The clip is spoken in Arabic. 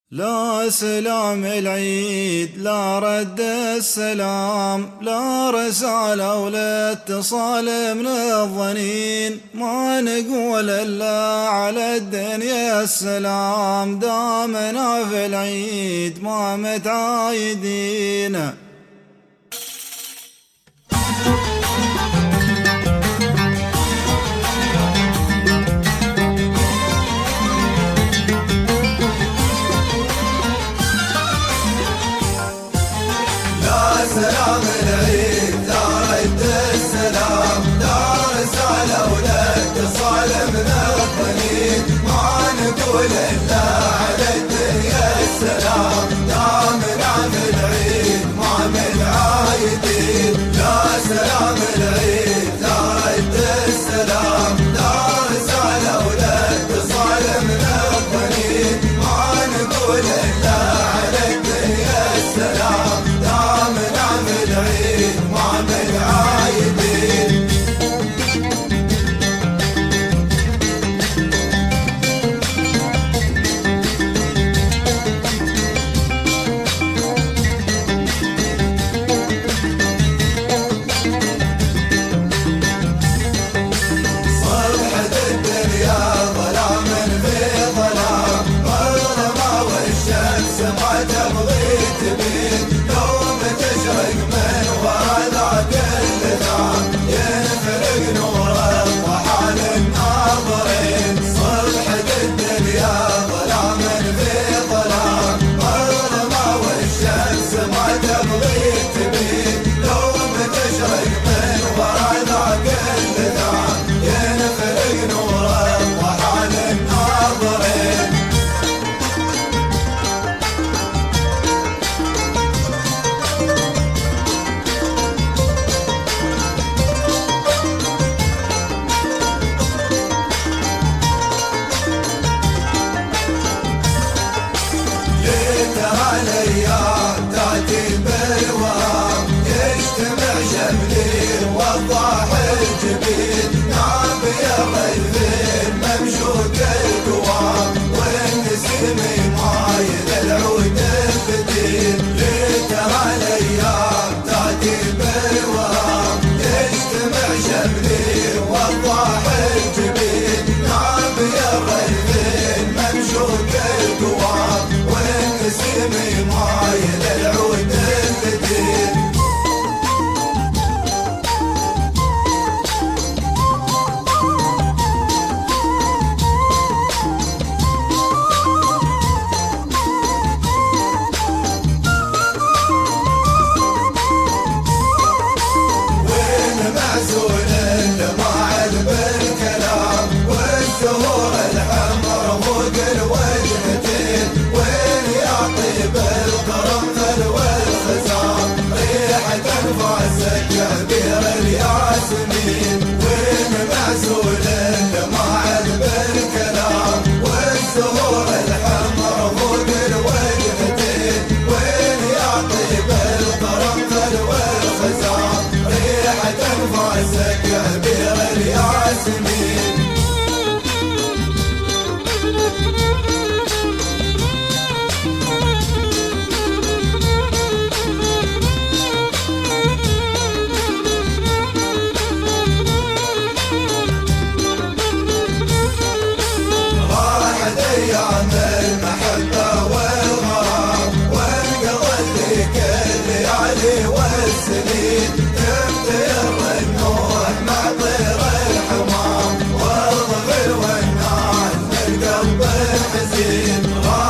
لا سلام العيد، لا رد السلام، لا رسالة ولا اتصال من الظنين، ما نقول إلا على الدنيا السلام، دامنا في العيد ما متعايدين. سلام العيد، لا رد السلام، لا رسالة ولا اتصال من الظنين، ما نقول إلا على الدنيا السلام، دامنا في العيد ما متعايدين. لا سلام العيد، لا رد السلام، لا رسالة ولا اتصال من الظنين، ما نقول إلا على الدنيا السلام، دامنا في العيد ما متعايدين. صبحة الدنيا ظلام في ظلام، مظلمة والشمس ما تبغي تبين، يوم تشرق من ورا ذاك اللثام، ينفرق نور الضحى للناظرين. صبحة الدنيا ظلام في ظلام، مظلمة والشمس ما تبغي تبين، يوم تشرق من ورا ذاك اللثام، ينفرق نور الضحى للناظرين. ليتها الايام تاتي بالوهام، يجتمع شملين وضاح الجبين، نام يغلفين ممشوق القوام، والنسيم مايل العود الفتين. ليتها الايام تاتي بالوهام، يجتمع شملين وضاح الجبين، نام يغلفين ممشوق القوام، والنسيم مايل العود الفتين. معزول الماعل بالكلام، والزهور الحمر فوق الوجهتين، وين يا طيب القرنفل والخزام، ريحة انفاسك كبير الياسمين. وين معزول الماعل بالكلام، والزهور الحمر فوق الوجهتين، وين يا طيب القرنفل والخزام، ريحة انفاسك كبير الياسمين. راحت ايام المحبة والغرام، وانقضت ذيك الليالي والسنين، تمطر النوح مع طير الحمام، والظفر والناس من القلب الحزين.